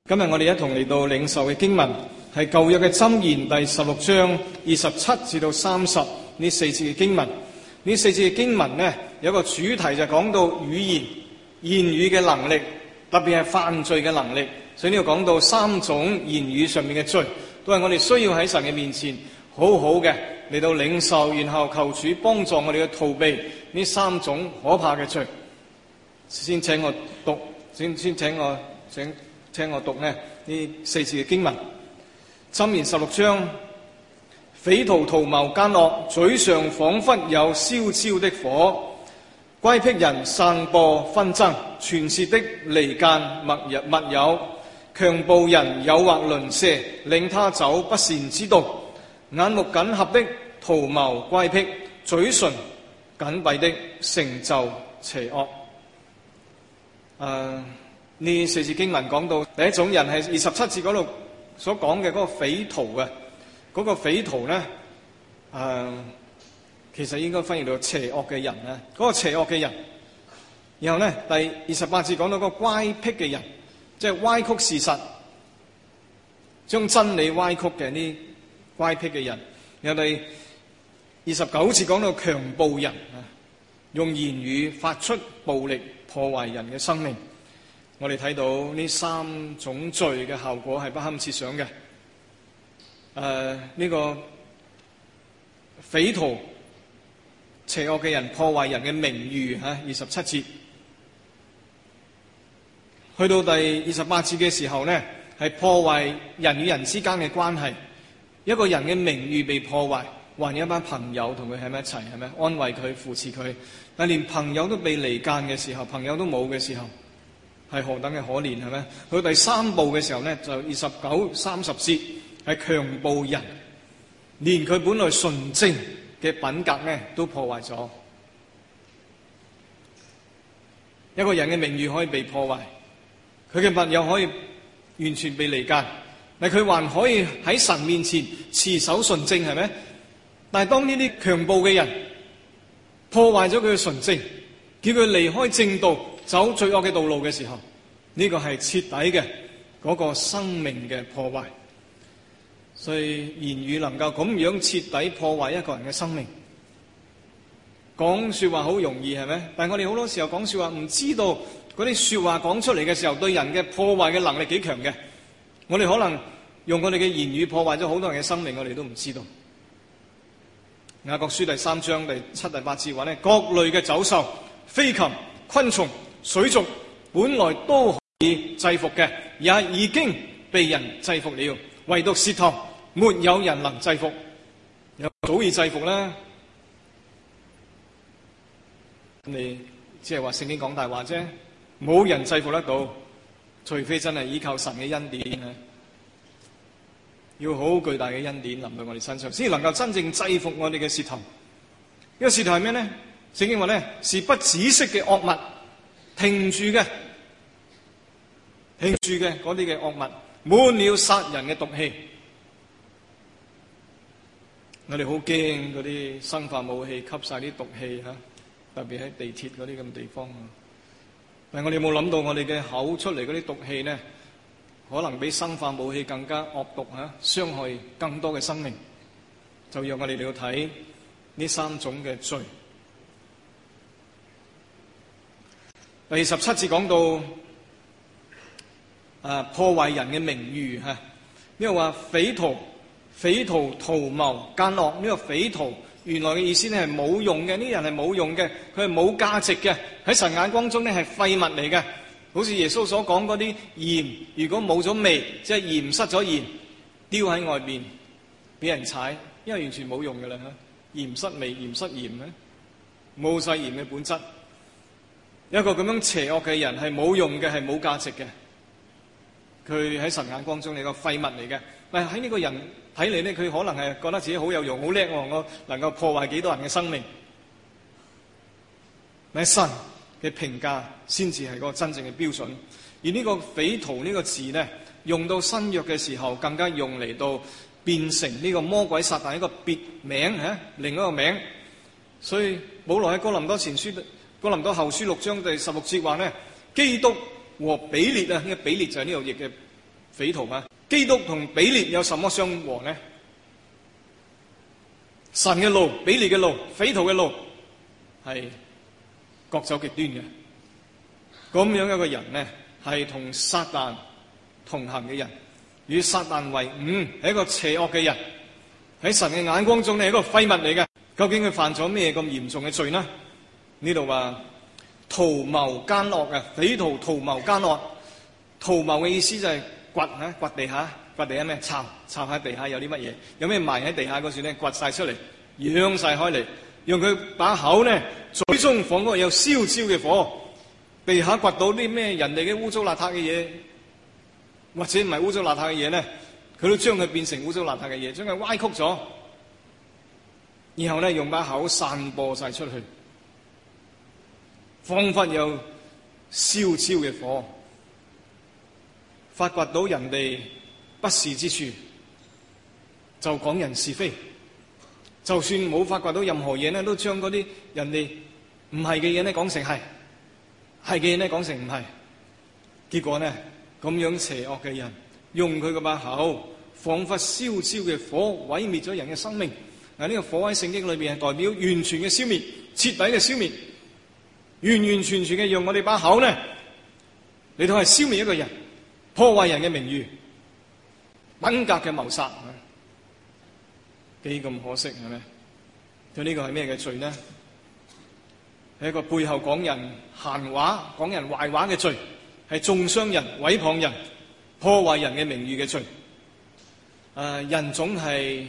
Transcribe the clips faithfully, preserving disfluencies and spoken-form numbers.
今日我哋一同嚟到領受嘅經文係舊約嘅箴言第十六章二十七至到三十呢四節嘅經文。呢四節嘅經文呢，有一個主題就講到語言言語嘅能力，特別係犯罪嘅能力。所以呢度講到三種言語上面嘅罪，都係我哋需要喺神嘅面前好好嘅嚟到領受，然後求主幫助我哋去逃避呢三種可怕嘅罪。先請我讀，先先請我請聽我讀呢呢四節嘅經文。箴言十六章，匪徒圖謀奸惡，嘴上仿佛有燒焦的火。乖僻人散播紛爭，傳舌的離間密密友。強暴人誘惑鄰舍，令他走不善之道。眼目緊合的圖謀乖僻，嘴唇緊閉的成就邪惡。誒，呢四節經文講到第一種人係二十七節嗰度所講嘅嗰個匪徒嘅，嗰、嗰個匪徒咧，誒、呃，其實應該翻譯到邪惡嘅人咧，嗰、嗰個邪惡嘅人。然後咧，第二十八節講到嗰個乖僻嘅人，即係歪曲事實、將真理歪曲嘅呢乖僻嘅人。然後第二十九節講到強暴人啊，用言語發出暴力破壞人嘅生命。我哋睇到呢三種罪嘅效果係不堪設想嘅。誒、呃，呢、這個匪徒邪惡嘅人破壞人嘅名譽吓，二十七節。去到第二十八節嘅時候呢，係破壞人與人之間嘅關係。一個人嘅名譽被破壞，還有一班朋友同佢喺埋一齊，係咪安慰佢、扶持佢？但連朋友都被離間嘅時候，朋友都冇嘅時候，係何等嘅可憐，係咪？去到第三步嘅時候呢，就二十九、三十節係強暴人，連佢本來純正嘅品格呢都破壞咗。一個人嘅名譽可以被破壞，佢嘅朋友可以完全被離間，但佢還可以喺神面前持守純正，係咪？但係當呢啲強暴嘅人破壞咗佢嘅純正，叫佢離開正道，走罪惡嘅道路嘅時候，呢、這個係徹底嘅嗰個生命嘅破壞。所以言語能夠咁樣徹底破壞一個人嘅生命。講說話好容易，係咪？但係我哋好多時候講說話唔知道嗰啲說話講出嚟嘅時候對人嘅破壞嘅能力幾強嘅。我哋可能用我哋嘅言語破壞咗好多人嘅生命，我哋都唔知道。雅各書第三章第七、第八節話呢，各類嘅走獸、飛禽、昆蟲、水族，本來都可以制服嘅，也已經被人制服了，唯獨舌頭沒有人能制服。有早已制服啦。你只係話聖經講大話啫，冇人制服得到，除非真係依靠神嘅恩典，要好巨大嘅恩典臨到我哋身上，先能夠真正制服我哋嘅舌頭。呢個舌頭係咩呢？聖經話呢，是不止息嘅惡物，停住嘅，停住嘅嗰啲嘅惡物，滿了殺人嘅毒氣。我哋好驚嗰啲生化武器吸晒啲毒氣吓，特別喺地鐵嗰啲咁地方。但係我哋冇諗到，我哋嘅口出嚟嗰啲毒氣呢，可能比生化武器更加惡毒吓，傷害更多嘅生命。就讓我哋嚟到睇呢三種嘅罪。第二十七節講到啊破壞人嘅名譽吓，呢個話匪徒匪徒圖謀奸惡。呢個匪徒原來嘅意思咧係冇用嘅，呢啲人係冇用嘅，佢係冇價值嘅，喺神眼光中咧係廢物嚟嘅。好似耶穌所講嗰啲鹽，如果冇咗味，即係鹽失咗鹽，丟喺外邊俾人踩，因為完全冇用噶啦吓，鹽失味，鹽失鹽咧，冇晒鹽嘅本質。一個咁樣邪惡嘅人係冇用嘅，係冇價值嘅，佢喺神眼光中係個廢物嚟嘅。但係喺呢個人睇嚟咧，佢可能係覺得自己好有用，好叻喎，我能夠破壞幾多人嘅生命。但係神嘅評價先至係嗰個真正嘅標準。而呢個匪徒呢個字呢，用到新約嘅時候，更加用嚟到變成呢個魔鬼撒旦一個別名吓，另一個名。所以保羅喺哥林多前書、哥林多後書六章第十六節話呢，基督和比列啊，呢個比列就係呢度譯嘅匪徒啊！基督同比列有什麼相和呢？神嘅路、比列嘅路、匪徒嘅路係各走極端嘅。咁樣一個人呢，係同撒旦同行嘅人，與撒旦為伍，係一個邪惡嘅人。喺神嘅眼光中呢，係一個廢物嚟嘅。究竟佢犯咗咩咁嚴重嘅罪呢？呢度話圖謀奸惡啊！匪徒圖謀奸惡。圖謀嘅意思就係掘吓，掘地下，掘地下咩？抄，抄下地下有啲乜嘢？有咩埋喺地下嗰處咧？掘晒出嚟，揚晒開嚟，用佢把口咧，嘴中放嗰個有燒焦嘅火。地下掘到啲咩人哋嘅污糟邋遢嘅嘢，或者唔係污糟邋遢嘅嘢咧，佢都將佢變成污糟邋遢嘅嘢，將佢歪曲咗，然後咧用把口散播晒出去，仿佛有燒焦嘅火。發掘到人哋不是之處，就講人是非。就算冇發掘到任何嘢咧，都將嗰啲人哋唔係嘅嘢咧講成係，係嘅嘢咧講成唔係。結果呢，咁樣邪惡嘅人用佢個把口，仿佛燒焦嘅火，毀滅咗人嘅生命。嗱，呢個火喺聖經裏邊係代表完全嘅消滅，徹底嘅消滅，完完全全嘅用我哋把口呢嚟到係消滅一個人。破壞人嘅名譽，品格嘅謀殺，幾咁可惜係咪？佢呢個係咩嘅罪呢？係一個背後講人閒話、講人壞話嘅罪，係中傷人、毀謗人、破壞人嘅名譽嘅罪。誒、呃，人總係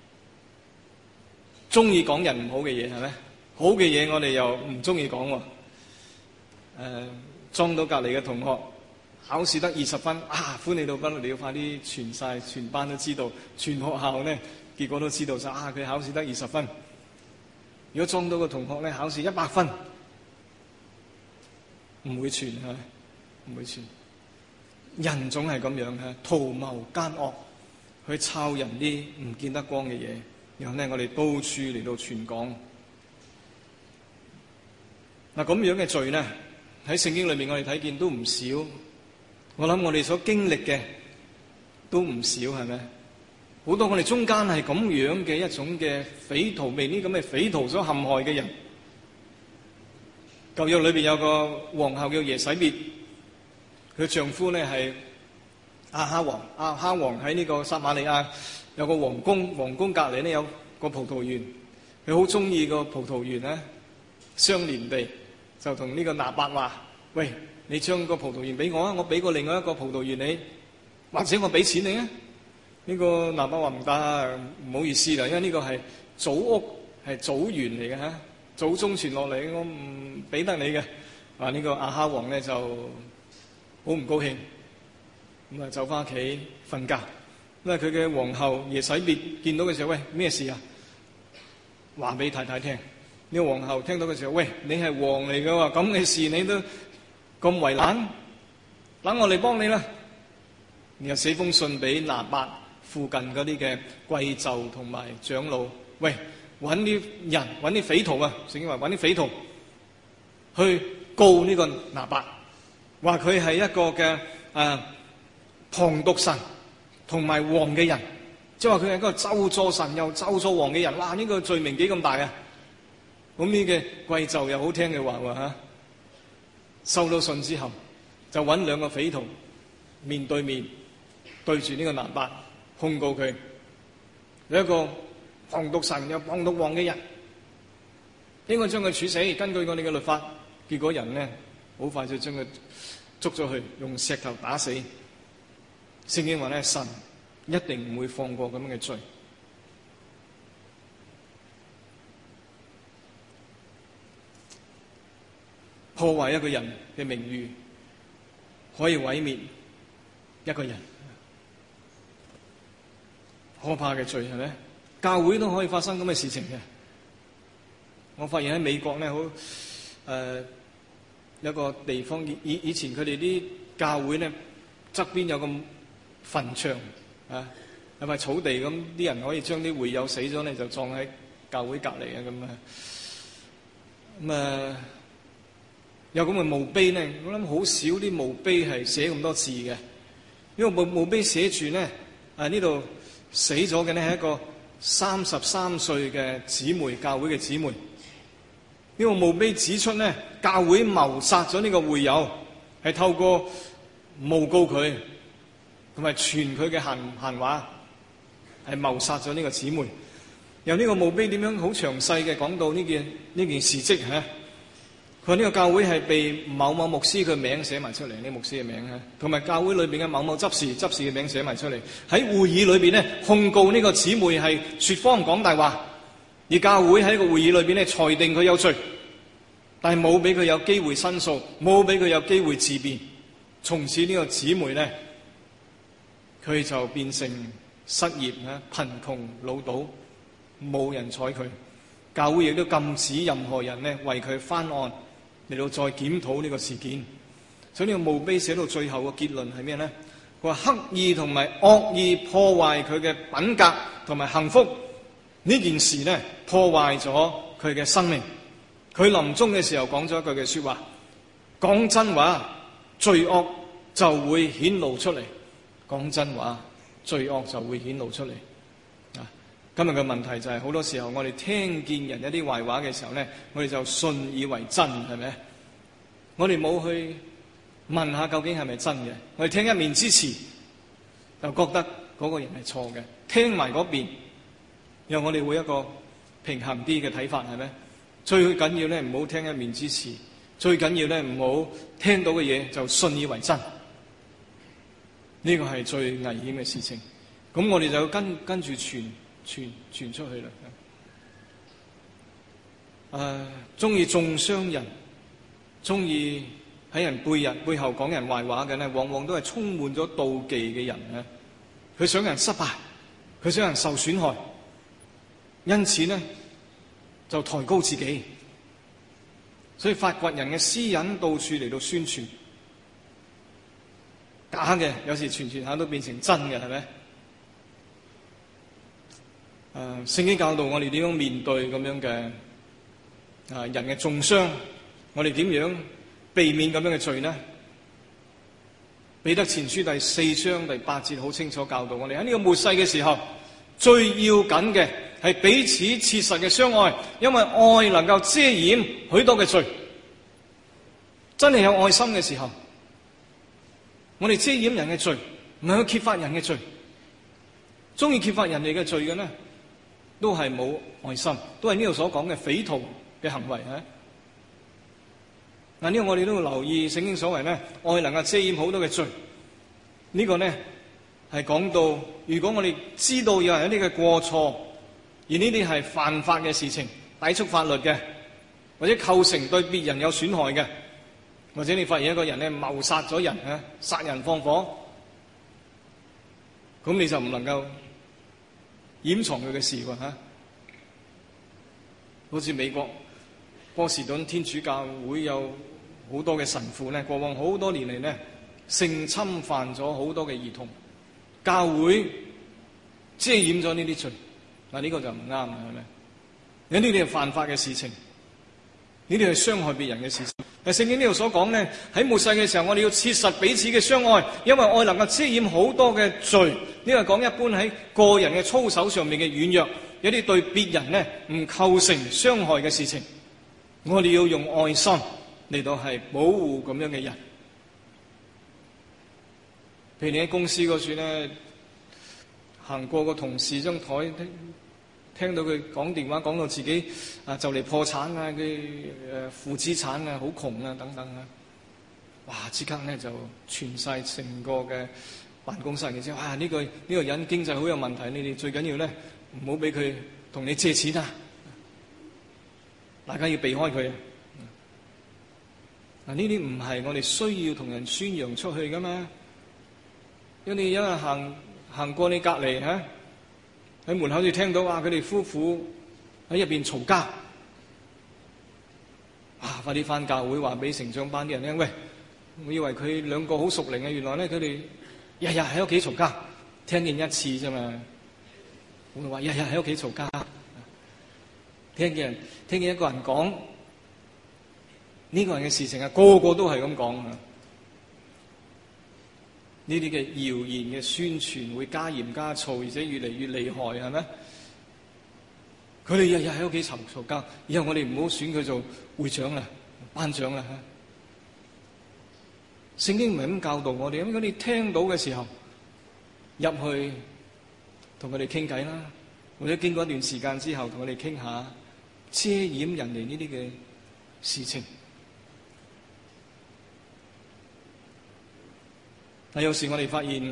中意講人唔好嘅嘢，係咪？好嘅嘢我哋又唔中意講。誒、呃，裝到隔籬嘅同學。考試得二十分啊！歡喜到不得了，快啲傳晒，全班都知道，全學校咧結果都知道晒啊！佢考試得二十分。如果裝到個同學咧考試一百分，唔會傳係，唔會傳。人總係咁樣嘅，圖謀奸惡，去抄人啲唔見得光嘅嘢，然後咧我哋到處嚟到傳講。嗱，咁樣嘅罪咧喺聖經裏面我哋睇見都唔少。我諗我哋所經歷嘅都唔少，係咪？好多我哋中間係咁樣嘅一種嘅匪徒，被呢咁嘅匪徒所陷害嘅人。舊約裏邊有個皇后叫耶洗別，佢丈夫咧係亞哈王，亞哈王喺呢個撒瑪利亞有個皇宮，皇宮隔籬咧有個葡萄園，佢好中意個葡萄園咧，相連地就同呢個拿伯話：喂！你將個葡萄園俾我啊，我俾過另外一個葡萄園你，或者我俾錢你啊？呢個拿伯話唔得，唔好意思啦，因為呢個係祖屋，係祖園嚟嘅吓，祖宗傳落嚟，我唔俾得你嘅。啊，呢個亞哈王咧就好唔高興，咁啊走翻屋企瞓覺。因為佢嘅皇后耶洗別見到嘅時候，喂，咩事啊？話俾太太聽。呢個皇后聽到嘅時候，喂，你係王嚟嘅喎，咁嘅事你都咁為難，等我嚟幫你啦。然後寫封信俾拿伯附近嗰啲嘅貴胄同埋長老，喂，揾啲人，揾啲匪徒啊！聖經話揾啲匪徒去告呢個拿伯，話佢係一個嘅誒謗讟神同埋王嘅人，即係話佢係一個咒詛神又咒詛王嘅人。哇！呢個罪名幾咁大啊！咁呢嘅貴胄又好聽嘅話喎嚇。收到信之後，就揾兩個匪徒面對面對住呢個拿伯控告佢，有一個謗讟神又謗讟王嘅人，應該將佢處死。根據我哋嘅律法，結果人呢好快就將佢捉咗去，用石頭打死。聖經話咧，神一定唔會放過咁樣嘅罪。破壞一個人嘅名譽，可以毀滅一個人，可怕嘅罪係咪？教會都可以發生咁嘅事情嘅。我發現喺美國咧，好誒、呃、有個地方，以以前佢哋啲教會咧側邊有個墳場啊，有塊草地咁，啲人可以將啲會友死咗咧就葬喺教會隔離啊咁啊，咁啊。有咁嘅墓碑咧，我諗好少啲墓碑係寫咁多字嘅。 個墓墓碑寫住咧，啊呢度死咗嘅呢係一個三十三歲嘅姊妹，教會嘅姊妹。呢個墓碑指出咧，教會謀殺咗呢個會友，係透過誣告佢同埋傳佢嘅閒閒話，係謀殺咗呢個姊妹。由呢個墓碑點樣好詳細嘅講到呢件呢件事蹟嚇。佢話呢個教會係被某某牧師嘅名寫埋出嚟，呢個牧師嘅名嚇，同埋教會裏邊嘅某某執事執事嘅名寫埋出嚟。喺會議裏邊咧，控告呢個姊妹係説謊講大話，而教會喺個會議裏邊咧裁定佢有罪，但係冇俾佢有機會申訴，冇俾佢有機會自辯。從此呢個姊妹咧，佢就變成失業啊、貧窮潦倒，冇人睬佢。教會亦都禁止任何人咧為佢翻案嚟到再檢討呢個事件。所以呢個墓碑寫到最後嘅結論係咩咧？佢話刻意同埋惡意破壞佢嘅品格同埋幸福呢件事咧，破壞咗佢嘅生命。佢臨終嘅時候講咗一句嘅說話：講真話，罪惡就會顯露出嚟。講真話，罪惡就會顯露出嚟。啊，今日嘅問題就係、是、好多時候我哋聽見人一啲壞話嘅時候咧，我哋就信以為真，係咪？我哋冇去問下究竟係咪真嘅，我哋聽一面之詞就覺得嗰個人係錯嘅，聽埋嗰邊，讓我哋會一個平衡啲嘅睇法，係咪？最緊要咧唔好聽一面之詞，最緊要咧唔好聽到嘅嘢就信以為真，呢個係最危險嘅事情。咁我哋就要跟跟住傳傳傳出去啦。誒，中意中傷人，中意喺人背人背後講人壞話嘅咧，往往都係充滿咗妒忌嘅人啊！佢想人失敗，佢想人受損害，因此咧就抬高自己，所以發掘人嘅私隱，到處嚟到宣傳假嘅，有時傳傳下都變成真嘅，係咪？誒，聖經教導我哋點樣面對咁樣嘅啊人嘅中傷，我哋點樣避免咁樣嘅罪呢？彼得前書第四章第八節好清楚教導我哋喺呢個末世嘅時候，最要緊嘅係彼此切實嘅相愛，因為愛能夠遮掩許多嘅罪。真係有愛心嘅時候，我哋遮掩人嘅罪，唔係去揭發人嘅罪。中意揭發人哋嘅罪嘅呢，都係冇愛心，都係呢度所講嘅匪徒嘅行為啊！嗱，呢個我哋都要留意聖經所謂咧，愛能夠遮掩好多嘅罪。呢個咧係講到，如果我哋知道有人有啲嘅過錯，而呢啲係犯法嘅事情，抵觸法律嘅，或者構成對別人有損害嘅，或者你發現一個人咧謀殺咗人啊，殺人放火，咁你就唔能夠掩藏佢嘅事喎嚇。好似美國波士頓天主教會有好多嘅神父咧，過往好多年嚟咧，性侵犯咗好多嘅兒童，教會遮掩咗呢啲罪，嗱呢個就唔啱啦，係咪？有呢啲係犯法嘅事情，呢啲係傷害別人嘅事情。但聖經呢度所講咧，喺末世嘅時候，我哋要切實彼此嘅相愛，因為愛能夠遮掩好多嘅罪。呢個講一般喺個人嘅操守上面嘅軟弱，有啲對別人咧唔構成傷害嘅事情，我哋要用愛心嚟到係保護咁樣嘅人。譬如你喺公司嗰處咧，行過個同事張台，聽聽到佢講電話，講到自己啊就嚟破產啊，佢誒負資產啊，好窮啊等等啊，哇！即刻咧就傳晒成個嘅辦公室嘅啫。哇！呢個呢個人經濟好有問題，你哋最緊要咧唔好俾佢同你借錢啊！大家要避開佢啊！嗱，呢啲唔係我哋需要同人宣揚出去噶嘛。因為你有人行行過你隔籬吓，喺門口就聽到話佢哋夫婦喺入邊嘈交，啊！快啲翻教會話俾成長班啲人聽，喂！我以為佢兩個好熟齡嘅，原來咧佢哋日日喺屋企嘈交，聽見一次啫嘛。我話日日喺屋企嘈交，聽見人聽見一個人講呢個人嘅事情啊，個個都係咁講啊！ 呢啲嘅謠言嘅宣傳會加鹽加醋，而且越嚟越厲害，係咪？佢哋日日喺屋企嘈嘈交，以後我哋唔好選佢做會長啦、班長啦。聖經唔係咁教導我哋，咁如果你聽到嘅時候入去同佢哋傾偈啦，或者經過一段時間之後同佢哋傾下，遮掩人哋呢啲嘅事情。但有時我哋發現，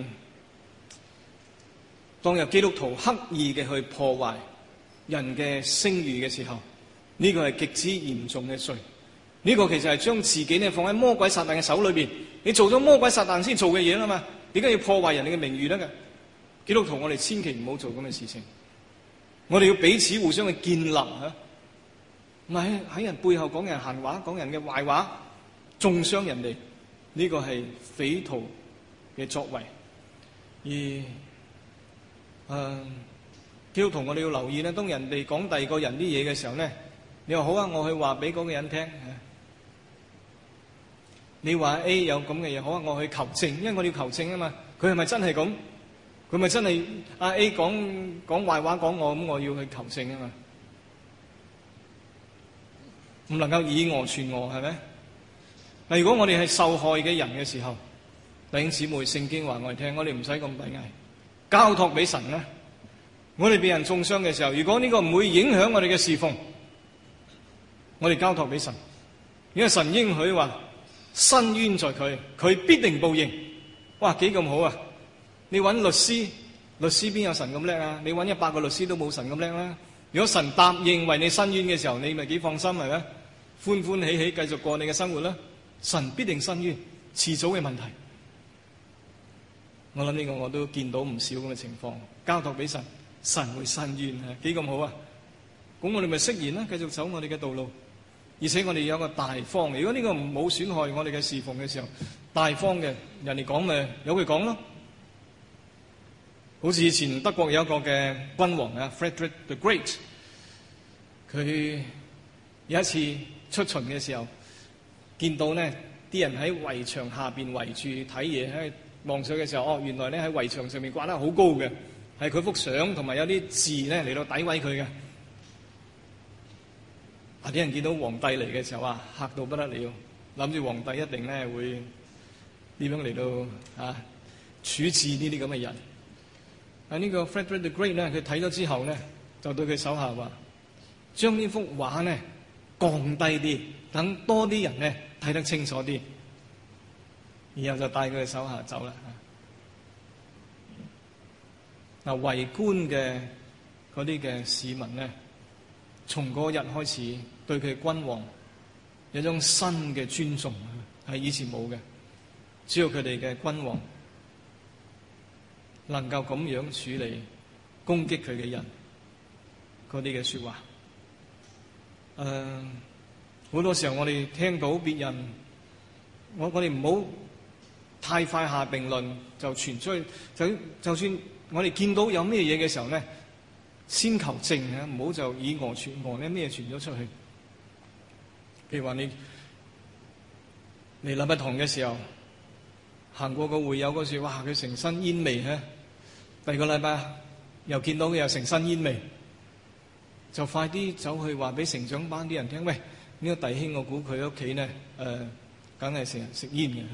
當有基督徒刻意嘅去破壞人嘅聲譽嘅時候，呢個係極之嚴重嘅罪。呢個其實係將自己咧放喺魔鬼撒旦嘅手裏邊，你做咗魔鬼撒旦先做嘅嘢啦嘛，點解要破壞人哋嘅名譽咧？基督徒我哋千祈唔好做咁嘅事情，我哋要彼此互相去建立吓，唔係喺人背後講人閒話，講人嘅壞話，中傷人哋，呢個係匪徒嘅作為。而誒、呃，基督徒我哋要留意咧，當人哋講第二個人啲嘢嘅時候咧，你話好啊，我去話俾嗰個人聽。你話 A 有咁嘅嘢，好啊，我去求證，因為我哋要求證啊嘛。佢係咪真係咁？佢咪真係阿 A 講講壞話講我，咁我要去求證啊嘛。唔能夠以訛傳訛，係咪？嗱，如果我哋係受害嘅人嘅時候，弟兄姊妹，聖經話我哋聽，我哋唔使咁閉翳，交託俾神啦。我哋被人中傷嘅時候，如果呢個唔會影響我哋嘅侍奉，我哋交託俾神，因為神應許話，伸冤在佢，佢必定報應。哇，幾咁好啊！你揾律師，律師邊有神咁叻啊？你揾一百個律師都冇神咁叻啦。如果神答應為你伸冤嘅時候，你咪幾放心，係咪？歡歡喜喜繼續過你嘅生活啦。神必定伸冤，遲早嘅問題。我諗呢個我都見到唔少咁嘅情況，交託俾神，神會伸冤啊，幾咁好啊！咁我哋咪釋然啦，繼續走我哋嘅道路。而且我哋有一個大方，如果呢個唔冇損害我哋嘅侍奉嘅時候，大方嘅人哋講咪由佢講咯。好似以前德國有一個嘅君王啊 Frederick the Great， 佢有一次出巡嘅時候，見到呢啲人喺圍牆下邊圍住睇嘢，喺望上嘅時候，哦，原來咧喺圍牆上面掛得好高嘅，係佢幅相同埋有啲字咧嚟到詆毀佢嘅。啊！啲人見到皇帝嚟嘅時候啊，嚇到不得了，諗住皇帝一定咧會點樣嚟到啊處置呢啲咁嘅人。啊！呢個 Frederick the Great 咧，佢睇咗之後咧，就對佢手下話：將呢幅畫咧降低啲，等多啲人咧睇得清楚啲。然後就帶佢嘅手下走啦。嗱，圍觀嘅嗰啲嘅市民咧，從嗰日開始對佢君王有一種新嘅尊重，係以前冇嘅。只要佢哋嘅君王能夠咁樣處理攻擊佢嘅人嗰啲嘅說話，誒、呃，好多時候我哋聽到別人，我我哋唔好太快下定論就傳出去，就就算我哋見到有咩嘢嘅時候咧，先求證啊，唔好就以訛傳訛咧，咩傳咗出去。譬如話你嚟禮拜堂嘅時候，行過個會友嗰時，哇，佢成身煙味啊！第二個禮拜又見到佢又成身煙味，就快啲走去話俾成長班啲人聽，喂，呢個弟兄我估佢屋企咧，誒，梗係成日食煙嘅。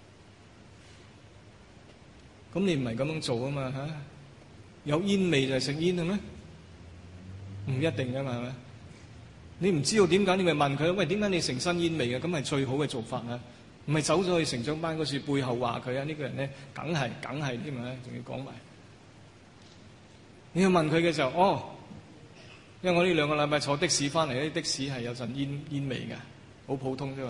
咁你唔係咁樣做啊嘛嚇？有煙味就係食煙嘅咩？唔一定噶嘛，係咪？你唔知道點解，你咪問佢，喂，點解你成身煙味嘅？咁係最好嘅做法啊！唔係走咗去成長班嗰處背後話佢啊！呢個人咧，梗係梗係添啊！仲要講埋。你要問佢嘅時候，哦，因為我呢兩個禮拜坐的士翻嚟，啲的士係有陣煙煙味嘅，好普通啫嘛。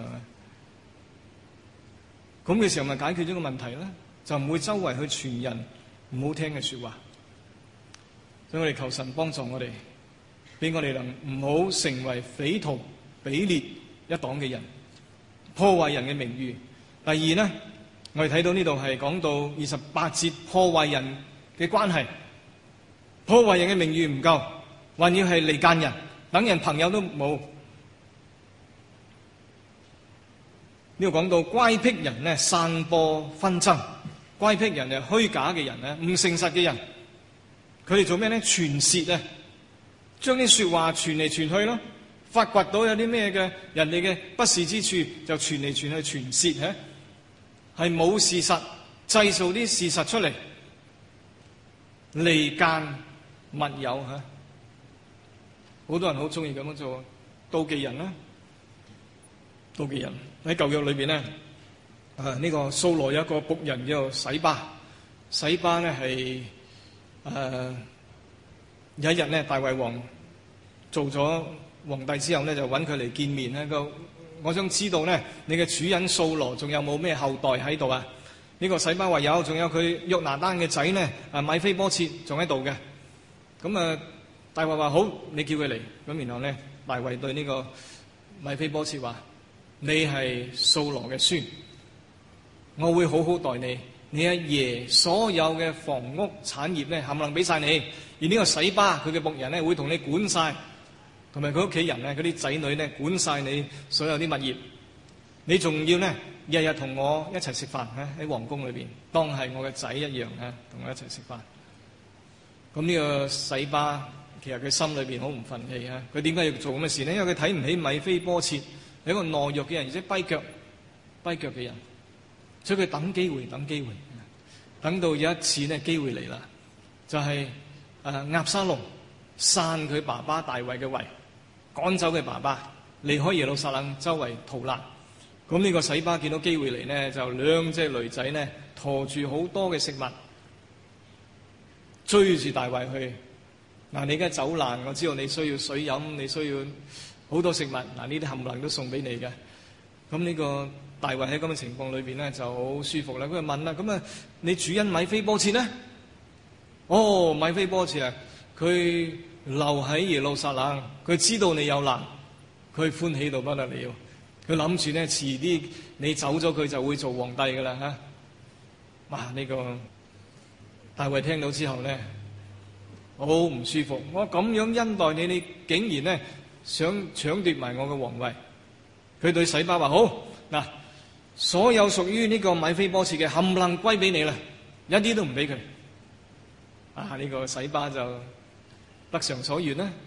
咁嘅時候咪解決咗個問題啦，就唔會周圍去傳人唔好聽嘅說話。所以我哋求神幫助我哋，俾我哋能唔好成為匪徒比列一黨嘅人，破壞人嘅名譽。第二呢，我哋睇到呢度係講到二十八節，破壞人嘅關係，破壞人嘅名譽唔夠，還要係離間人，等人朋友都冇。呢度講到乖僻人呢，散播紛爭， 乖僻人啊，虛假嘅人啊，唔誠實嘅人，佢哋做咩咧？傳舌啊，將啲說話傳嚟傳去咯，發掘到有啲咩嘅人哋嘅不是之處，就傳嚟傳去傳舌吓，係冇事實，製造啲事實出嚟，離間密友吓，好多人好中意咁樣做，妒忌人啦，妒忌人喺舊約裏邊咧。啊！呢、這個掃羅有一個僕人叫做洗巴，洗巴咧係誒有一日咧，大衛王做咗皇帝之後咧，就揾佢嚟見面咧。個我想知道咧，你嘅主人掃羅仲有冇咩後代喺度啊？呢、這個洗巴話有，仲有佢約拿單嘅仔咧，啊米非波設仲喺度嘅。咁啊，大衛話好，你叫佢嚟。咁然後咧，大衛對呢個米非波設話：你係掃羅嘅孫。我會好好待你，你阿爺所有嘅房屋產業咧，冚唪唥俾晒你。而呢個洗巴佢嘅僕人咧，會同你管晒，同埋佢屋企人咧，嗰啲仔女咧，管晒你所有啲物業。你仲要咧，日日同我一齊食飯喺喺皇宮裏邊，當係我嘅仔一樣啊，同我一齊食飯。咁呢個洗巴其實佢心裏邊好唔忿氣啊！佢點解要做咁嘅事呢？因為佢睇唔起米非波設，係一個懦弱嘅人，而且跛腳跛腳嘅人。所以佢等機會，等機會，等到有一次呢機會嚟啦，就係誒押沙龍散佢爸爸大衛嘅位，趕走佢爸爸，離開耶路撒冷周圍逃難。咁呢個洗巴見到機會嚟呢，就兩隻驢仔呢馱住好多嘅食物，追住大衛去。嗱，你而家走難，我知道你需要水飲，你需要好多食物。嗱，呢啲冚唪唥都送俾你嘅。咁呢個大衛喺咁嘅情況裏邊咧就好舒服啦。佢就問啦：咁啊，你主人米非波設呢？哦，米非波設啊，佢留喺耶路撒冷，佢知道你有難，佢歡喜到不得了。佢諗住咧，遲啲你走咗，佢就會做皇帝噶啦嚇。哇！呢、這個大衛聽到之後咧，好唔舒服。我咁樣恩待你，你竟然咧想搶奪埋我嘅皇位。佢對洗巴話：好嗱，所有屬於呢個米非波設嘅冚唪唥歸俾你啦，一啲都唔俾佢。啊！呢、這個洗巴就得償所願啦。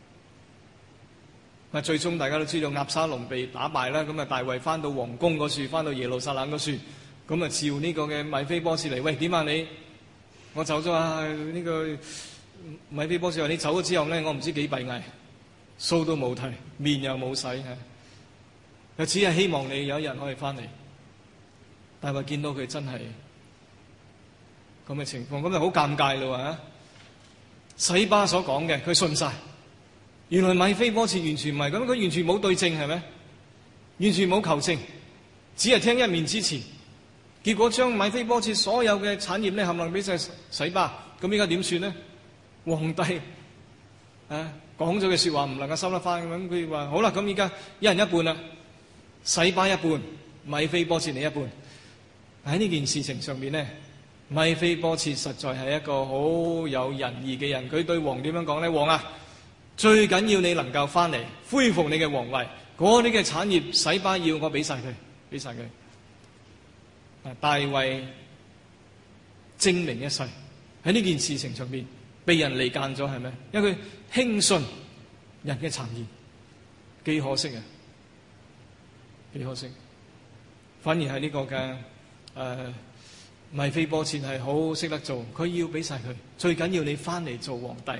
啊，最終大家都知道押沙龍被打敗啦。咁啊，大衛翻到皇宮嗰處，翻到耶路撒冷嗰處，咁啊召呢個嘅米非波設嚟。喂，點啊你？我走咗啊！呢、這個米非波設話：你走咗之後咧，我唔知幾閉翳，鬚都冇剃，面又冇洗嚇。佢只係希望你有一日可以翻嚟。大衛見到佢真係咁嘅情況，咁就好尷尬咯嚇。洗巴所講嘅，佢信晒。原來米非波設完全唔係咁，佢完全冇對證係咪？完全冇求證，只係聽一面之詞。結果將米非波設所有嘅產業咧，冚唪唥俾晒洗巴。咁依家點算呢？皇帝啊講咗嘅説話唔能夠收得翻，咁佢話好啦，咁依家一人一半啦。洗巴一半，米非波設你一半。喺呢件事情上面呢，米非波設實在係一個好有仁義嘅人。佢對王點樣講呢？王啊，最緊要你能夠翻嚟恢復你嘅皇位，嗰啲嘅產業洗巴要我俾晒佢，俾晒佢。大衛精明一世，喺呢件事情上邊被人離間咗，係咪？因為佢輕信人嘅讒言，幾可惜啊！幾可惜，反而係呢個嘅誒、呃、米非波設係好識得做，佢要俾晒佢，最緊要你翻嚟做皇帝。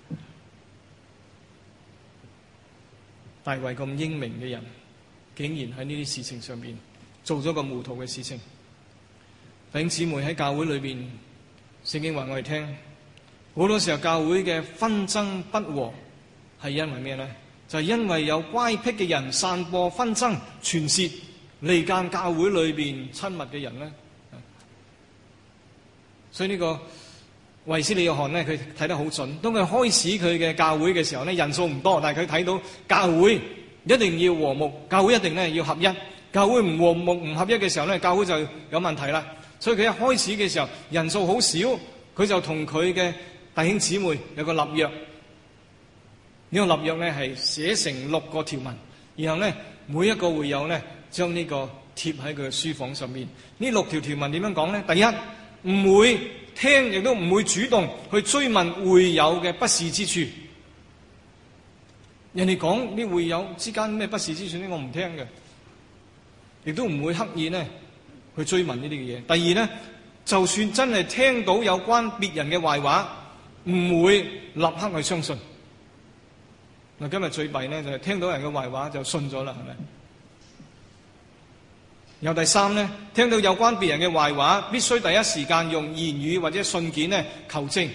大衛咁英明嘅人，竟然喺呢啲事情上邊做咗個糊塗嘅事情。弟兄姊妹，喺教會裏邊，聖經話我哋聽，好多時候教會嘅紛爭不和係因為咩咧？就係因為有乖僻嘅人散播紛爭、傳舌、離間教會裏邊親密嘅人咧。所以呢個衛斯理約翰咧，佢睇得好準。當佢開始佢嘅教會嘅時候咧，人數唔多，但係佢睇到教會一定要和睦，教會一定咧要合一。教會唔和睦、唔合一嘅時候咧，教會就有問題啦。所以佢一開始嘅時候人數好少，佢就同佢嘅弟兄姊妹有個立約。呢個立約咧係寫成六個條文，然後咧每一個會友咧將呢個貼喺佢嘅書房上面。呢六條條文點樣講咧？第一， 唔會聽，亦都唔會主動去追問會友嘅不是之處。人哋講啲會友之間咩不是之處呢，我唔聽嘅，亦都唔會刻意呢去追問呢啲嘅嘢。第二呢，就算真係聽到有關別人嘅壞話，唔會立刻去相信。嗱，今日最弊呢，就係聽到人嘅壞話就信咗啦，係咪？有第三呢，聽到有關別人嘅壞話，必須第一時間用言語或者信件呢求證。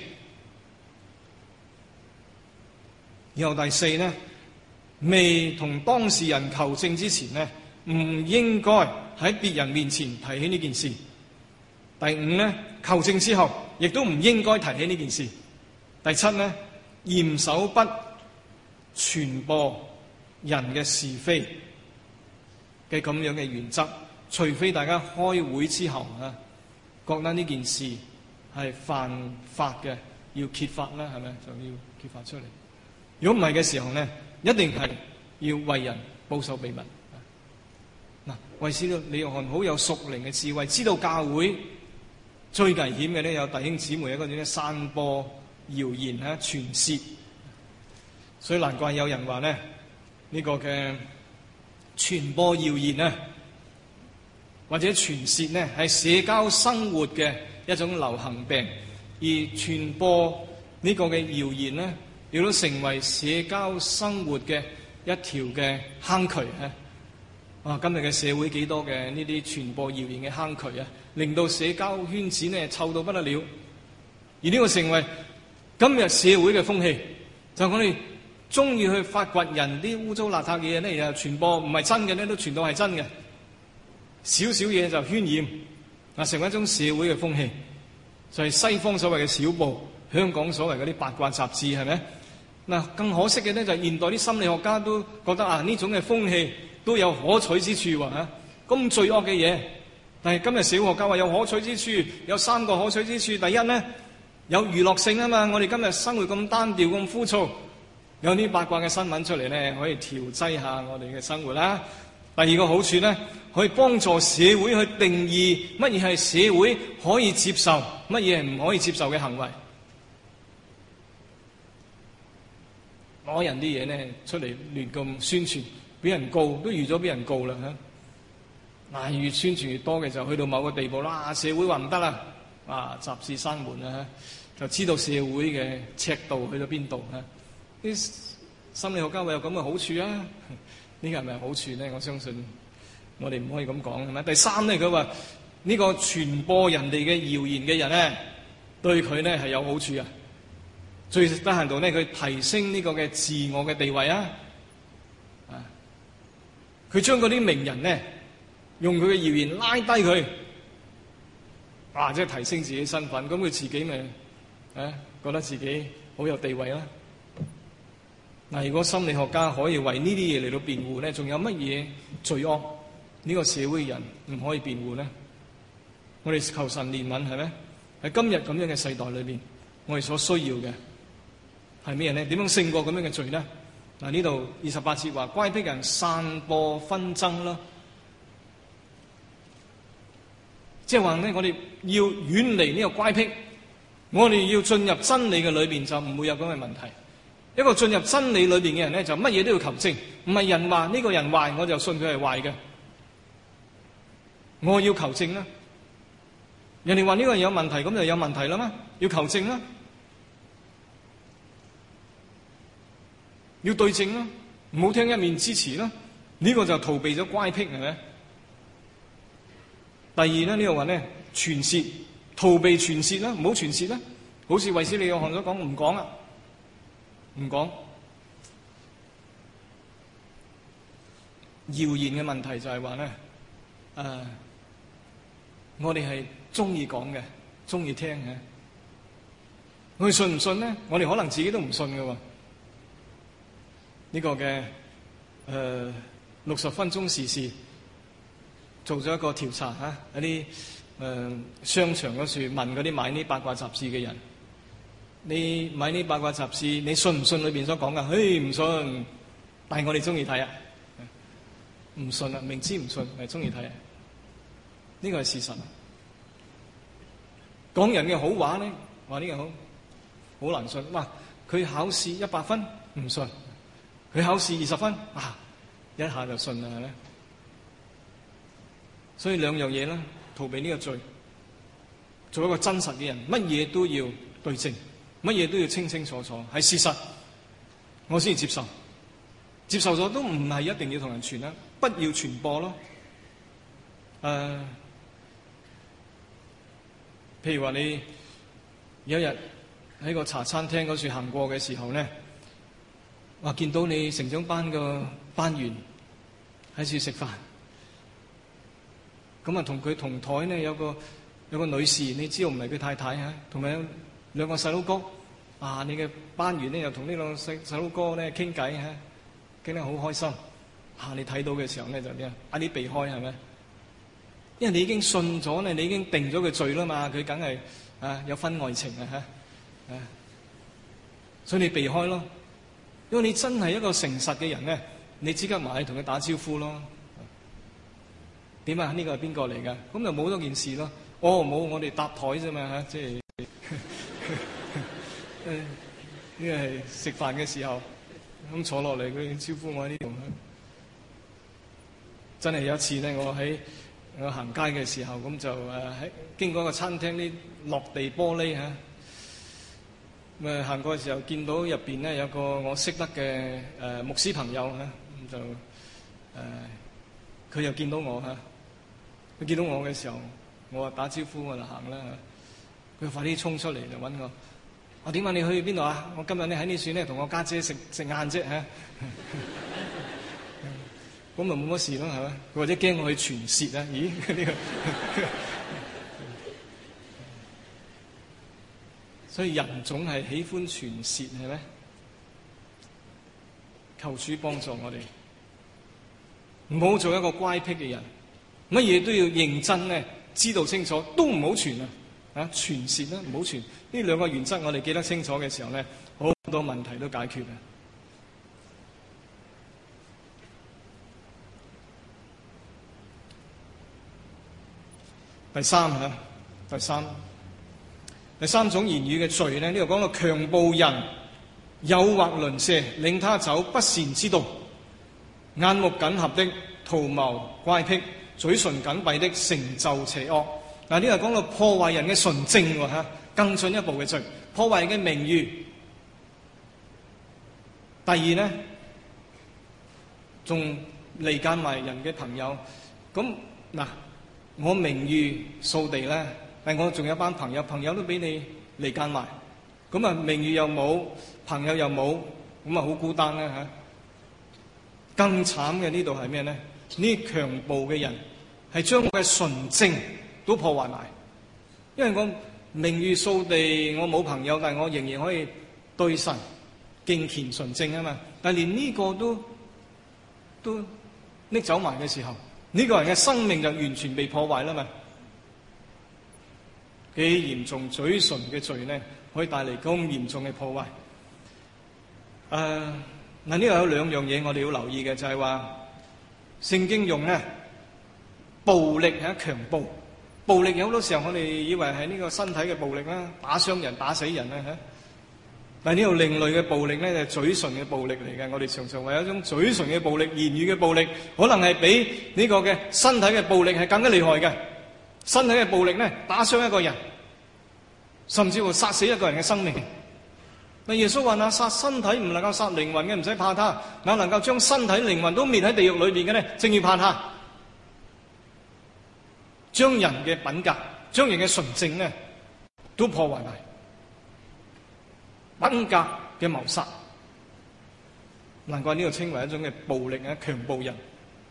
然後第四呢，未同當事人求證之前呢，唔應該喺別人面前提起呢件事。第五呢，求證之後，亦都唔應該提起呢件事。第七呢，嚴守不傳播人嘅是非嘅咁樣嘅原則，除非大家開會之後啊，覺得呢件事係犯法嘅，要揭發啦，係咪？就要揭發出嚟。如果唔係嘅時候呢，一定係要為人保守秘密。嗱，衛斯理約翰好有屬靈嘅智慧，知道教會最危險嘅呢，有弟兄姊妹喺嗰度散播謠言啊、傳舌，所以難怪有人話呢，呢、這個嘅傳播謠言啊，或者傳舌呢，係社交生活嘅一種流行病，而傳播呢個嘅謠言呢，亦都成為社交生活嘅一條嘅坑渠啊！啊，今日嘅社會幾多嘅呢啲傳播謠言嘅坑渠啊，令到社交圈子呢臭到不得了。而呢個成為今日社會嘅風氣，就我哋中意去發掘人啲污糟邋遢嘅嘢呢，又傳播唔係真嘅呢，都傳到係真嘅。少少嘢就渲染，啊，成為一種社會嘅風氣，就係西方所謂嘅小報，香港所謂嗰啲八卦雜誌，係咪？嗱，更可惜嘅呢，就係現代啲心理學家都覺得啊，呢種嘅風氣都有可取之處喎嚇，咁罪惡嘅嘢。但係今日社會學家話有可取之處，有三個可取之處。第一呢，有娛樂性啊嘛，我哋今日生活咁單調咁枯燥，有啲八卦嘅新聞出嚟呢，可以調劑下我哋嘅生活啦。第二個好處呢，可以幫助社會去定義乜嘢係社會可以接受，乜嘢係唔可以接受嘅行為。攞人啲嘢呢出嚟亂咁宣傳，俾人告都預咗俾人告啦嚇。嗱，越宣傳越多嘅就去到某個地步啦，社會話唔得啦，啊，雜誌閂門啦，就知道社會嘅尺度去到邊度嚇。啲心理學家話有咁嘅好處啊，呢個係咪好處呢？我相信我哋唔可以咁講係咪？第三呢，佢話呢個傳播人哋嘅謠言嘅人呢，對佢呢係有好處啊。最得閒度呢，佢提升呢個嘅自我嘅地位啊！啊，佢將嗰啲名人呢，用佢嘅謠言拉低佢，啊，即係提升自己身份，咁佢自己咪啊覺得自己好有地位啦。嗱，如果心理學家可以為呢啲嘢嚟到辯護呢，仲有乜嘢罪惡呢個社會人唔可以辯護呢？我哋求神憐憫係咩？喺今日咁樣嘅世代裏邊，我哋所需要嘅係咩呢？點樣勝過咁樣嘅罪呢？嗱，呢度二十八節話乖僻人散播紛爭啦，即係話呢，我哋要遠離呢個乖僻，我哋要進入真理嘅裏邊，就唔會有咁嘅問題。一個進入真理裏邊嘅人呢，就乜嘢都要求證，唔係人話呢個人壞，我就信佢係壞嘅。我要求證啦，人哋話呢個人有問題，咁就有問題啦嘛，要求證啦，要對證啦，唔好聽一面之詞啦，呢個就逃避咗乖僻，係咪？第二呢，呢度話呢，傳舌，逃避傳舌啦，唔好傳舌啦，好似衛斯理約翰所講，唔講啊。唔講謠言嘅問題就係話咧，誒、呃，我哋係中意講嘅，中意聽嘅。我哋信唔信咧？我哋可能自己都唔信嘅喎。呢、這個嘅誒六十分鐘時事做咗一個調查嚇，一啲誒商場嗰處問嗰啲買呢八卦雜誌嘅人。你買呢八卦雜誌，你信唔信裏邊所講噶？嘿，唔信，但係我哋中意睇啊！唔信啊，明知唔信，係中意睇啊！呢個係事實。 講人嘅好話咧，話呢個好好難信。哇！佢考試一百分唔信，佢考試二十分啊，一下就信啦，係咪？所以兩樣嘢啦，逃避呢個罪，做一個真實嘅人，乜嘢都要對正，乜嘢都要清清楚楚，係事實，我先接受。接受咗都唔係一定要同人傳啦，不要傳播咯。誒、呃，譬如話你有一日喺個茶餐廳嗰處行過嘅時候咧，話見到你成長班個班員喺處食飯，咁啊同佢同台咧有個有個女士，你知道唔係佢太太嚇，同埋有兩個細佬哥，啊你嘅班員咧又同呢兩個細細佬哥咧傾偈嚇。傾得好開心，啊！你睇到嘅時候咧就點啊？快啲避開係咪？因為你已經信咗咧，你已經定咗佢罪啦嘛，佢梗係啊有婚外情啊嚇，啊！所以你避開咯。因為你真係一個誠實嘅人咧，你即刻埋去同佢打招呼咯。點啊？呢個係邊個嚟㗎？咁就冇咗件事咯。哦，冇，我哋搭台啫嘛嚇，即係誒呢個係食飯嘅時候。咁坐落嚟，佢招呼我喺呢度。真係有一次咧，我喺我行街嘅時候，咁就誒喺經過一個餐廳啲落地玻璃嚇，咁啊行過嘅時候，見到入邊咧有個我識得嘅誒牧師朋友嚇，咁就誒佢又見到我嚇，佢見到我嘅時候，我話打招呼我就行啦，佢快啲衝出嚟就揾我。我點解你去邊度啊？我今日咧喺呢處咧同我家姐食食晏啫嚇，咁咪冇乜事咯係咪？或者驚我去傳舌啊？咦呢個，所以人總係喜歡傳舌係咪？求主幫助我哋，唔好做一個乖僻嘅人，乜嘢都要認真咧，知道清楚，都唔好傳啊！啊，傳舌啦，唔好傳。呢兩個原則我哋記得清楚嘅時候咧，好多問題都解決啊！第三嚇，第三，第三種言語嘅罪咧，呢度講到強暴人、誘惑鄰舍，令他走不善之道；眼目緊合的，圖謀乖僻；嘴唇緊閉的，成就邪惡。嗱，呢個講到破壞人嘅純正喎嚇，更進一步嘅罪，破壞人嘅名譽。第二咧，仲離間埋人嘅朋友。咁嗱，我名譽掃地咧，但我仲有一班朋友，朋友都俾你離間埋，咁啊名譽又冇，朋友又冇，咁啊好孤單啦嚇。更慘嘅呢度係咩咧？呢啲強暴嘅人係將我嘅純正都破壞埋，因為我名譽掃地，我冇朋友，但係我仍然可以對神敬虔純正啊嘛。但係連呢個都都拎走埋嘅時候，呢個人嘅生命就完全被破壞啦嘛。幾嚴重嘴唇嘅罪咧，可以帶嚟咁嚴重嘅破壞。誒、呃，嗱呢度有兩樣嘢我哋要留意嘅，就係話聖經用咧暴力係強暴。暴力有好多時候我哋以為係呢個身體嘅暴力啦，打傷人、打死人啦嚇。但係呢度另類嘅暴力咧，就係嘴唇嘅暴力嚟嘅。我哋常常話有一種嘴唇嘅暴力、言語嘅暴力，可能係比呢個嘅身體嘅暴力係更加厲害嘅。身體嘅暴力咧，打傷一個人，甚至乎殺死一個人嘅生命。但耶穌話：那殺身體唔能夠殺靈魂嘅，唔使怕他；那能夠將身體靈魂都滅喺地獄裏邊嘅咧，正要怕他。將人嘅品格、將人嘅純正咧，都破壞埋，品格嘅謀殺，難怪呢個稱為一種嘅暴力啊！強暴人，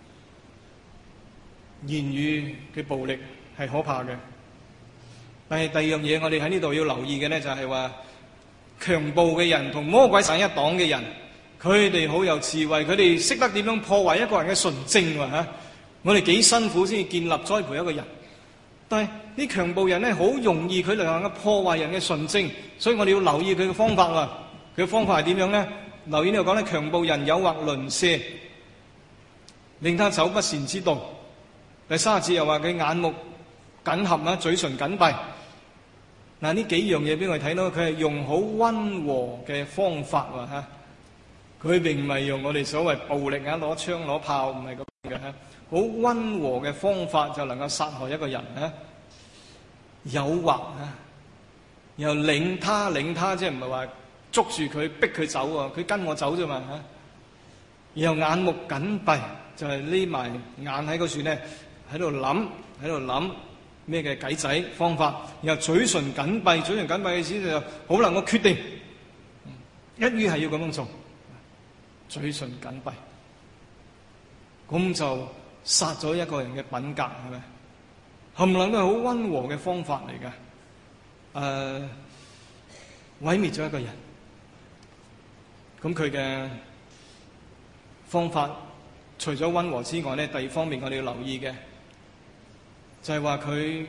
言語嘅暴力係可怕嘅。但係第二樣嘢，我哋喺呢度要留意嘅咧，就係話強暴嘅人同魔鬼散一黨嘅人，佢哋好有智慧，佢哋識得點樣破壞一個人嘅純正喎嚇。我哋幾辛苦先至建立栽培一個人，但係啲強暴人咧，好容易佢哋能夠破壞人嘅純正，所以我哋要留意佢嘅方法喎。佢嘅方法係點樣咧？留意呢度講咧，強暴人誘惑鄰舍，令他走不善之道。第三節又話佢眼目緊合啊，嘴唇緊閉。 嗱，呢幾樣嘢俾我哋睇到，佢係用好溫和嘅方法喎嚇。佢並唔係用我哋所謂暴力啊，攞槍攞炮，唔係咁嘅嚇。好溫和嘅方法就能夠殺害一個人嚇。誘惑嚇，然後領他領他，即係唔係話捉住佢逼佢走喎，佢跟我走啫嘛嚇。然後眼目緊閉，就係匿埋眼喺嗰處咧，喺度諗喺度諗咩嘅計仔方法。然後嘴唇緊閉，嘴唇緊閉嘅意思就好能夠決定，一於係要咁樣做。嘴唇緊閉，咁就殺咗一個人嘅品格，係咪？冚唪唥都係好溫和嘅方法嚟嘅，誒、呃，毀滅咗一個人。咁佢嘅方法除咗溫和之外咧，第二方面我哋要留意嘅就係話佢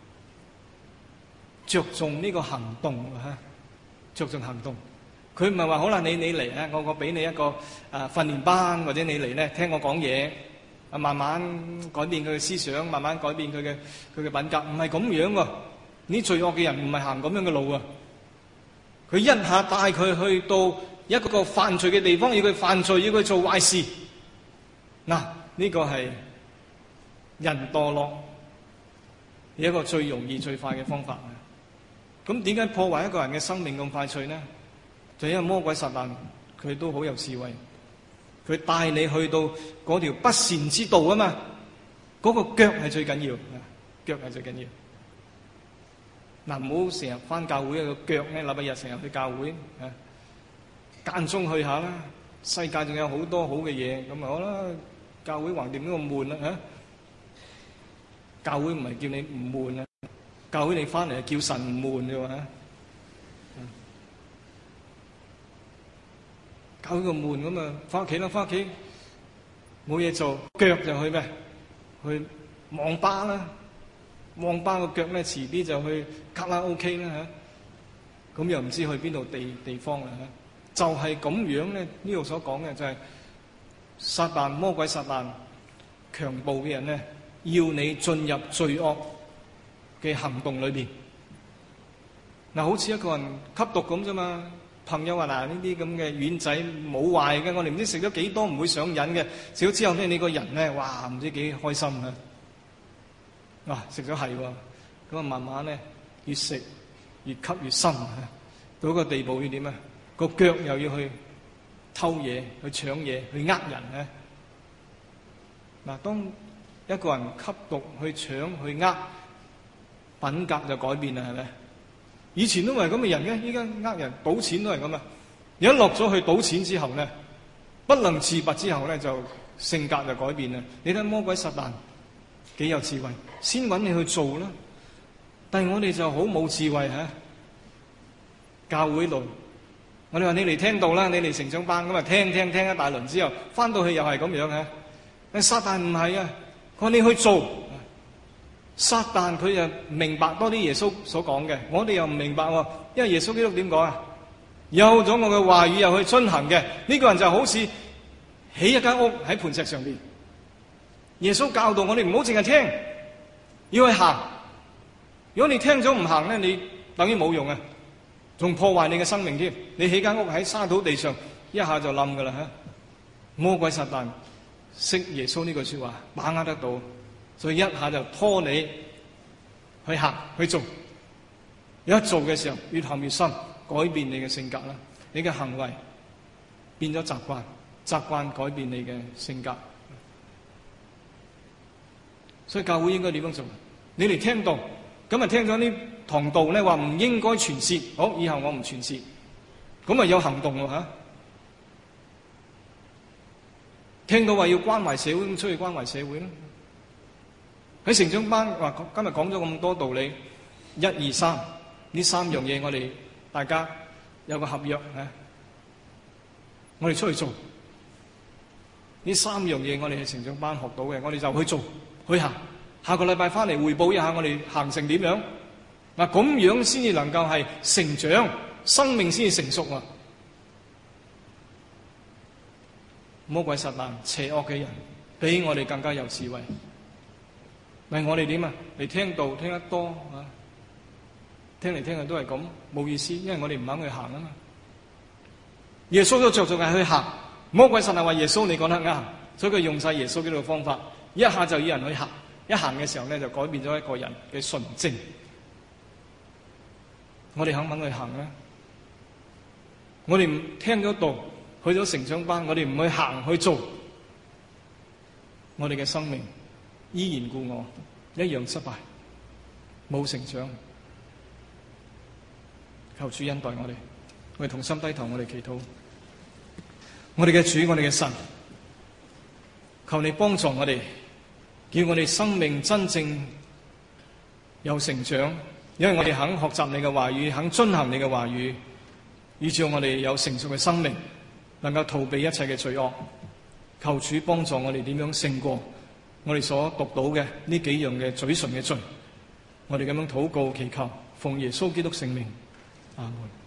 着重呢個行動嚇，着重行動。佢唔係話好啦，你你嚟啊，我我俾你一個啊訓練班，或者你嚟咧聽我講嘢，啊慢慢改變佢嘅思想，慢慢改變佢嘅佢嘅品格，唔係咁樣喎。呢罪惡嘅人唔係行咁樣嘅路啊！佢一下帶佢去到一個個犯罪嘅地方，要佢犯罪，要佢做壞事。嗱，呢個係人墮落一個最容易最快嘅方法。咁點解破壞一個人嘅生命咁快脆呢？就因為魔鬼撒旦佢都好有智慧，佢帶你去到嗰條不善之道啊嘛，嗰、那個腳係最緊要，腳係最緊要。嗱，唔好成日返教會，個腳咧禮拜日成日去教會，啊間中去下啦。世界仲有好多好嘅嘢，咁咪好啦。教會橫掂呢個悶啦嚇，教會唔係叫你唔悶啊，教會你返嚟係叫神唔悶啫喎嚇。搞個悶咁啊，翻屋企啦，翻屋企冇嘢做，腳就去咩？去網吧啦，網吧個腳咧，遲啲就去卡拉 OK 啦嚇。咁又唔知去邊度地地方啦嚇。就係咁樣咧，呢度所講嘅就係撒旦魔鬼撒旦強暴嘅人咧，要你進入罪惡嘅行動裏邊。嗱，好似一個人吸毒咁啫嘛。朋友話嗱，呢啲咁嘅丸仔冇壞嘅，我哋唔知食咗幾多唔會上癮嘅，食咗之後咧，你個人咧，哇唔知幾開心啊！哇，食咗係喎，咁啊慢慢咧越食越吸越深，到個地步要點啊？個腳又要去偷嘢、去搶嘢、去呃人咧。嗱，當一個人吸毒、去搶、去呃，品格就改變啦，係咪？以前都唔係咁嘅人嘅，依家呃人賭錢都係咁啊！一落咗去賭錢之後咧，不能自拔之後咧，就性格就改變啦。你睇魔鬼撒旦幾有智慧，先揾你去做啦。但係我哋就好冇智慧嚇。教會度，我哋話你嚟聽道啦，你嚟成長班咁啊，聽聽聽一大輪之後，翻到去又係咁樣嚇。但撒旦唔係啊，佢話你去做。撒旦佢就明白多啲耶穌所講嘅，我哋又唔明白喎。因為耶穌基督點講啊？有咗我嘅話語又去遵行嘅，呢個人就好似起一間屋喺磐石上邊。耶穌教導我哋唔好淨係聽，要去行。如果你聽咗唔行咧，你等於冇用啊，仲破壞你嘅生命添。你起間屋喺沙土地上，一下就冧噶啦吓。魔鬼撒旦識耶穌呢句說話，把握得到。所以一下就拖你去行去做，一做嘅時候越陷越深，改變你嘅性格啦，你嘅行為變咗習慣，習慣改變你嘅性格。所以教會應該點樣做？你嚟聽道，咁啊聽咗呢堂道咧，話唔應該傳舌，好，以後我唔傳舌，咁啊有行動喎吓。聽到話要關懷社會，咁出去關懷社會啦。喺成長班話今日講咗咁多道理，一二三呢三樣嘢，我哋大家有個合約啊，我哋出去做呢三樣嘢，我哋喺成長班學到嘅，我哋就去做去行。下個禮拜翻嚟匯報一下我哋行成點樣。嗱，咁樣先至能夠係成長，生命先至成熟啊！魔鬼撒旦邪惡嘅人比我哋更加有智慧。咪我哋點啊？嚟聽道聽得多啊， 聽嚟聽去都係咁，冇意思，因為我哋唔肯去行啊嘛。耶穌都着重係去行，魔鬼實係話耶穌你講得啱，所以佢用晒耶穌呢個方法，一下就要人去行，一行嘅時候咧就改變咗一個人嘅純正。我哋肯唔肯去行咧？我哋唔聽咗道，去咗成長班，我哋唔去行去做，我哋嘅生命依然故我，一樣失敗，冇成長。求主恩待我哋，我哋同心低頭，我哋祈禱。我哋嘅主，我哋嘅神，求你幫助我哋，叫我哋生命真正有成長，因為我哋肯學習你嘅話語，肯遵行你嘅話語，以致我哋有成熟嘅生命，能夠逃避一切嘅罪惡。求主幫助我哋點樣勝過我哋所讀到嘅呢幾樣嘅嘴唇嘅罪。我哋咁樣禱告祈求，奉耶穌基督聖名，阿門。